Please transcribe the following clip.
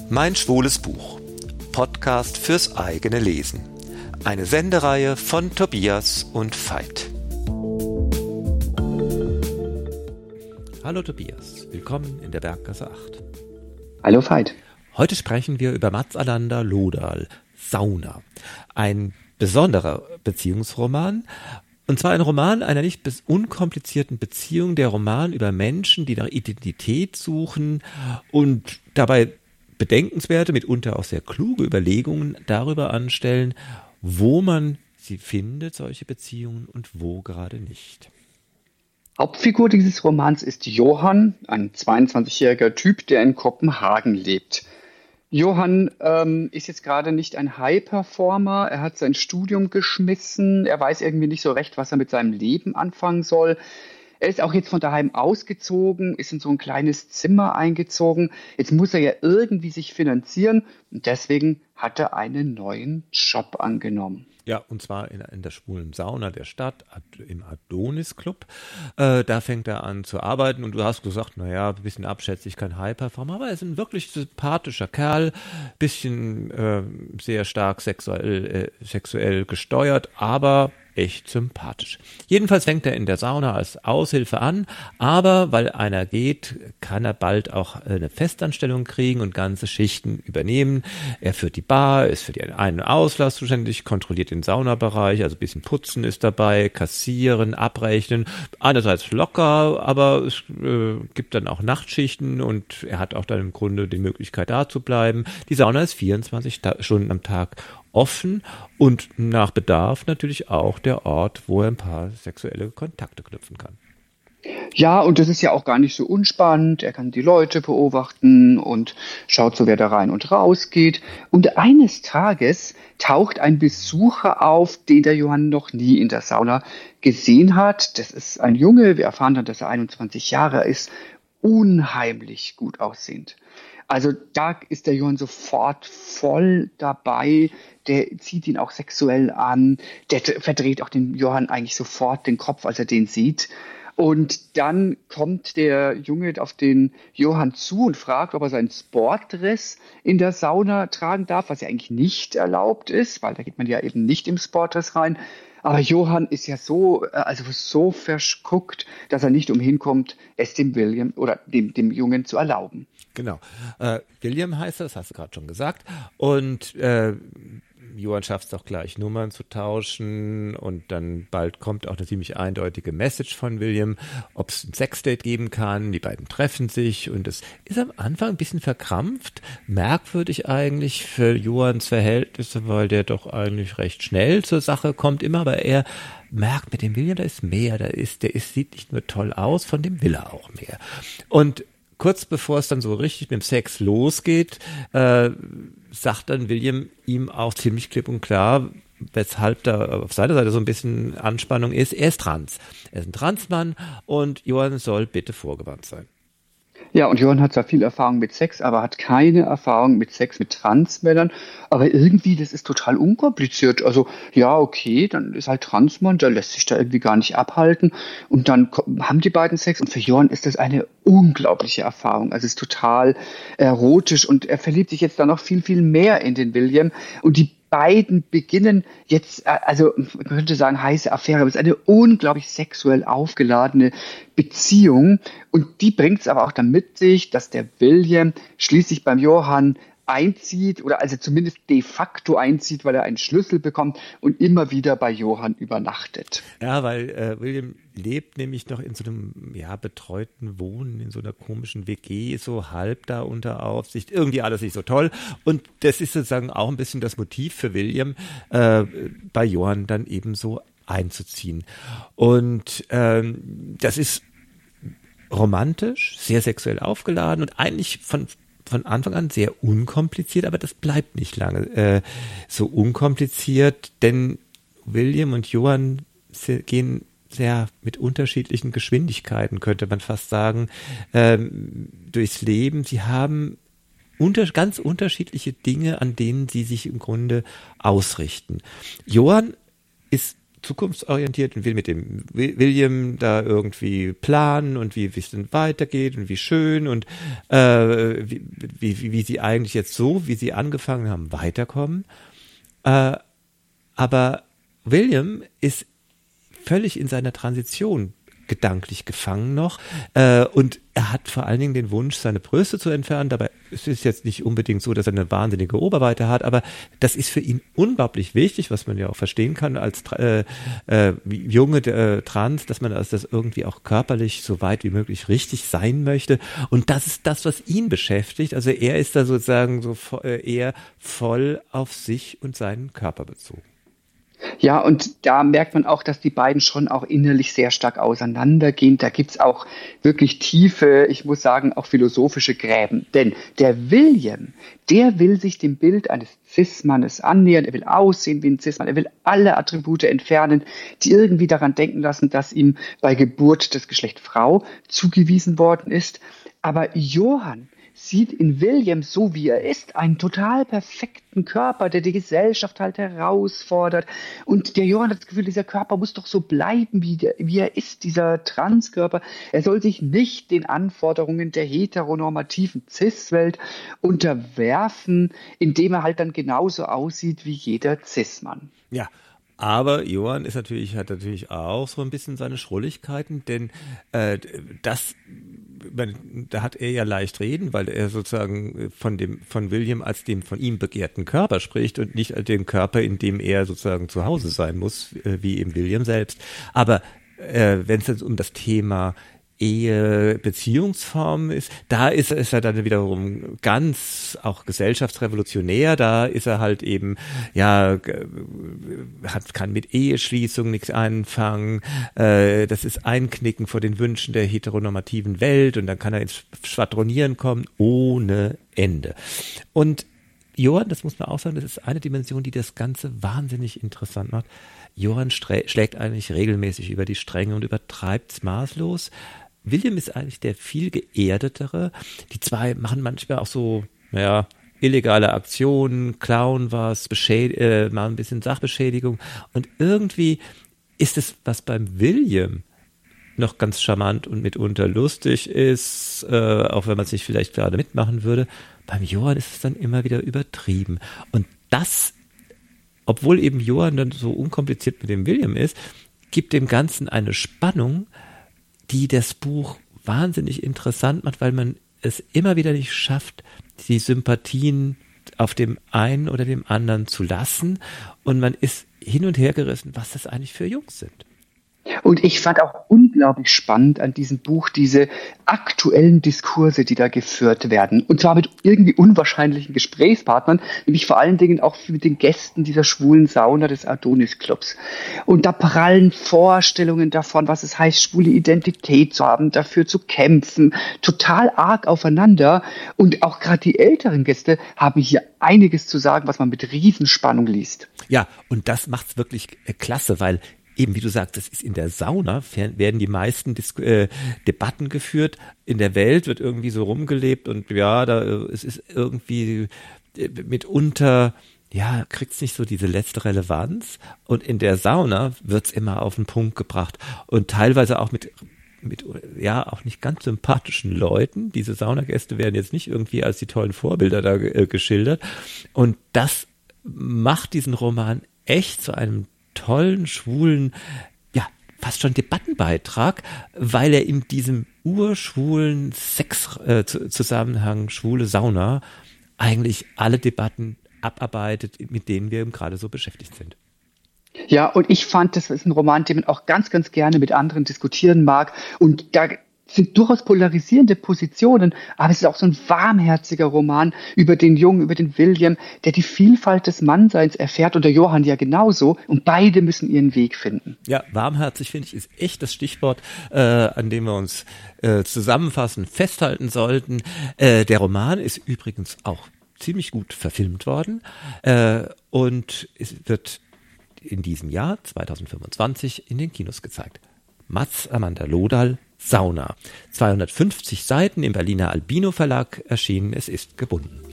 Mein schwules Buch. Podcast fürs eigene Lesen. Eine Sendereihe von Tobias und Veit. Hallo Tobias, willkommen in der Berggasse 8. Hallo Veit. Heute sprechen wir über Mats Alander Lodahl, Sauna. Ein besonderer Beziehungsroman. Und zwar ein Roman einer nicht unkomplizierten Beziehung, der Roman über Menschen, die nach Identität suchen und dabei bedenkenswerte, mitunter auch sehr kluge Überlegungen darüber anstellen, wo man sie findet, solche Beziehungen, und wo gerade nicht. Hauptfigur dieses Romans ist Johann, ein 22-jähriger Typ, der in Kopenhagen lebt. Johann ist jetzt gerade nicht ein High-Performer, er hat sein Studium geschmissen, er weiß irgendwie nicht so recht, was er mit seinem Leben anfangen soll. Er ist auch jetzt von daheim ausgezogen, ist in so ein kleines Zimmer eingezogen. Jetzt muss er ja irgendwie sich finanzieren und deswegen hat er einen neuen Job angenommen. Ja, und zwar in der schwulen Sauna der Stadt, im Adonis Club. Da fängt er an zu arbeiten und du hast gesagt, naja, ein bisschen abschätzig, kein High-Performer, aber er ist ein wirklich sympathischer Kerl, bisschen sehr stark sexuell gesteuert, aber echt sympathisch. Jedenfalls fängt er in der Sauna als Aushilfe an, aber weil einer geht, kann er bald auch eine Festanstellung kriegen und ganze Schichten übernehmen. Er führt die Bar, ist für die Ein- und Auslass zuständig, kontrolliert den Saunabereich, also ein bisschen Putzen ist dabei, kassieren, abrechnen. Einerseits locker, aber es gibt dann auch Nachtschichten und er hat auch dann im Grunde die Möglichkeit, da zu bleiben. Die Sauna ist 24 Stunden am Tag offen und nach Bedarf natürlich auch der Ort, wo er ein paar sexuelle Kontakte knüpfen kann. Ja, und das ist ja auch gar nicht so unspannend. Er kann die Leute beobachten und schaut so, wer da rein und raus geht. Und eines Tages taucht ein Besucher auf, den der Johann noch nie in der Sauna gesehen hat. Das ist ein Junge, wir erfahren dann, dass er 21 Jahre ist, unheimlich gut aussehend. Also da ist der Johann sofort voll dabei, der zieht ihn auch sexuell an, der verdreht auch dem Johann eigentlich sofort den Kopf, als er den sieht. Und dann kommt der Junge auf den Johann zu und fragt, ob er seinen Sportdress in der Sauna tragen darf, was ja eigentlich nicht erlaubt ist, weil da geht man ja eben nicht im Sportdress rein. Aber Johann ist ja so verschguckt, dass er nicht umhin kommt, es dem William oder dem Jungen zu erlauben. Genau. William heißt das hast du gerade schon gesagt. Und Johann schafft es auch gleich, Nummern zu tauschen und dann bald kommt auch eine ziemlich eindeutige Message von William, ob es ein Sexdate geben kann. Die beiden treffen sich und es ist am Anfang ein bisschen verkrampft, merkwürdig eigentlich für Johanns Verhältnisse, weil der doch eigentlich recht schnell zur Sache kommt immer, aber er merkt mit dem William, da ist mehr, sieht nicht nur toll aus, von dem will er auch mehr. Und kurz bevor es dann so richtig mit dem Sex losgeht, sagt dann William ihm auch ziemlich klipp und klar, weshalb da auf seiner Seite so ein bisschen Anspannung ist. Er ist trans. Er ist ein Transmann und Johann soll bitte vorgewarnt sein. Ja, und Johann hat zwar viel Erfahrung mit Sex, aber hat keine Erfahrung mit Sex mit Transmännern. Aber irgendwie, das ist total unkompliziert. Also, ja, okay, dann ist halt Transmann, der lässt sich da irgendwie gar nicht abhalten. Und dann haben die beiden Sex. Und für Johann ist das eine unglaubliche Erfahrung. Also, es ist total erotisch. Und er verliebt sich jetzt da noch viel, viel mehr in den William. Und die beiden beginnen jetzt, also man könnte sagen, heiße Affäre, aber es ist eine unglaublich sexuell aufgeladene Beziehung und die bringt es aber auch dann mit sich, dass der William schließlich beim Johann einzieht oder also zumindest de facto einzieht, weil er einen Schlüssel bekommt und immer wieder bei Johann übernachtet. Ja, weil William lebt nämlich noch in so einem betreuten Wohnen, in so einer komischen WG, so halb da unter Aufsicht. Irgendwie alles nicht so toll. Und das ist sozusagen auch ein bisschen das Motiv für William, bei Johann dann eben so einzuziehen. Und das ist romantisch, sehr sexuell aufgeladen und eigentlich von Anfang an sehr unkompliziert, aber das bleibt nicht lange so unkompliziert, denn William und Johann gehen sehr mit unterschiedlichen Geschwindigkeiten, könnte man fast sagen, durchs Leben. Sie haben ganz unterschiedliche Dinge, an denen sie sich im Grunde ausrichten. Johann ist zukunftsorientiert und will mit dem William da irgendwie planen und wie es denn weitergeht und wie schön und wie sie eigentlich jetzt so, wie sie angefangen haben, weiterkommen. Aber William ist völlig in seiner Transition gedanklich gefangen noch und er hat vor allen Dingen den Wunsch, seine Brüste zu entfernen. Dabei ist es jetzt nicht unbedingt so, dass er eine wahnsinnige Oberweite hat, aber das ist für ihn unglaublich wichtig, was man ja auch verstehen kann als junge Trans, dass man das irgendwie auch körperlich so weit wie möglich richtig sein möchte und das ist das, was ihn beschäftigt. Also er ist da sozusagen so eher voll auf sich und seinen Körper bezogen. Ja, und da merkt man auch, dass die beiden schon auch innerlich sehr stark auseinandergehen. Da gibt's auch wirklich tiefe, ich muss sagen, auch philosophische Gräben. Denn der William, der will sich dem Bild eines Cis-Mannes annähern. Er will aussehen wie ein Cis-Mann. Er will alle Attribute entfernen, die irgendwie daran denken lassen, dass ihm bei Geburt das Geschlecht Frau zugewiesen worden ist. Aber Johann sieht in William, so wie er ist, einen total perfekten Körper, der die Gesellschaft halt herausfordert. Und der Johann hat das Gefühl, dieser Körper muss doch so bleiben, wie er ist, dieser Transkörper. Er soll sich nicht den Anforderungen der heteronormativen Cis-Welt unterwerfen, indem er halt dann genauso aussieht wie jeder Cis-Mann. Ja. Aber Johann hat natürlich auch so ein bisschen seine Schrulligkeiten, denn da hat er ja leicht reden, weil er sozusagen von William als dem von ihm begehrten Körper spricht und nicht als dem Körper, in dem er sozusagen zu Hause sein muss, wie eben William selbst. Aber wenn es jetzt um das Thema Ehe, Beziehungsform ist, da ist er dann wiederum ganz auch gesellschaftsrevolutionär, da ist er halt eben, ja, kann mit Eheschließung nichts anfangen, das ist Einknicken vor den Wünschen der heteronormativen Welt und dann kann er ins Schwadronieren kommen, ohne Ende. Und Johann, das muss man auch sagen, das ist eine Dimension, die das Ganze wahnsinnig interessant macht. Johann schlägt eigentlich regelmäßig über die Stränge und übertreibt es maßlos. William ist eigentlich der viel geerdetere. Die zwei machen manchmal auch so, illegale Aktionen, klauen was, machen ein bisschen Sachbeschädigung. Und irgendwie ist es, was beim William noch ganz charmant und mitunter lustig ist, auch wenn man es nicht vielleicht gerade mitmachen würde, beim Johann ist es dann immer wieder übertrieben. Und das, obwohl eben Johann dann so unkompliziert mit dem William ist, gibt dem Ganzen eine Spannung, die das Buch wahnsinnig interessant macht, weil man es immer wieder nicht schafft, die Sympathien auf dem einen oder dem anderen zu lassen. Und man ist hin und her gerissen, was das eigentlich für Jungs sind. Und ich fand auch unglaublich spannend an diesem Buch diese aktuellen Diskurse, die da geführt werden. Und zwar mit irgendwie unwahrscheinlichen Gesprächspartnern, nämlich vor allen Dingen auch mit den Gästen dieser schwulen Sauna des Adonis-Clubs. Und da prallen Vorstellungen davon, was es heißt, schwule Identität zu haben, dafür zu kämpfen, total arg aufeinander. Und auch gerade die älteren Gäste haben hier einiges zu sagen, was man mit Riesenspannung liest. Ja, und das macht's wirklich klasse, weil eben, wie du sagst, das ist in der Sauna, werden die meisten Debatten geführt. In der Welt wird irgendwie so rumgelebt und es ist irgendwie mitunter, kriegt's nicht so diese letzte Relevanz. Und in der Sauna wird's immer auf den Punkt gebracht. Und teilweise auch mit auch nicht ganz sympathischen Leuten. Diese Saunagäste werden jetzt nicht irgendwie als die tollen Vorbilder da geschildert. Und das macht diesen Roman echt zu einem tollen, schwulen, fast schon Debattenbeitrag, weil er in diesem urschwulen Sex-Zusammenhang schwule Sauna eigentlich alle Debatten abarbeitet, mit denen wir eben gerade so beschäftigt sind. Ja, und ich fand, das ist ein Roman, den man auch ganz, ganz gerne mit anderen diskutieren mag. Und da sind durchaus polarisierende Positionen, aber es ist auch so ein warmherziger Roman über den Jungen, über den William, der die Vielfalt des Mannseins erfährt und der Johann ja genauso und beide müssen ihren Weg finden. Ja, warmherzig, finde ich, ist echt das Stichwort, an dem wir uns zusammenfassen, festhalten sollten. Der Roman ist übrigens auch ziemlich gut verfilmt worden und es wird in diesem Jahr 2025 in den Kinos gezeigt. Mats Amanda Lodahl, Sauna. 250 Seiten im Berliner Albino Verlag erschienen. Es ist gebunden.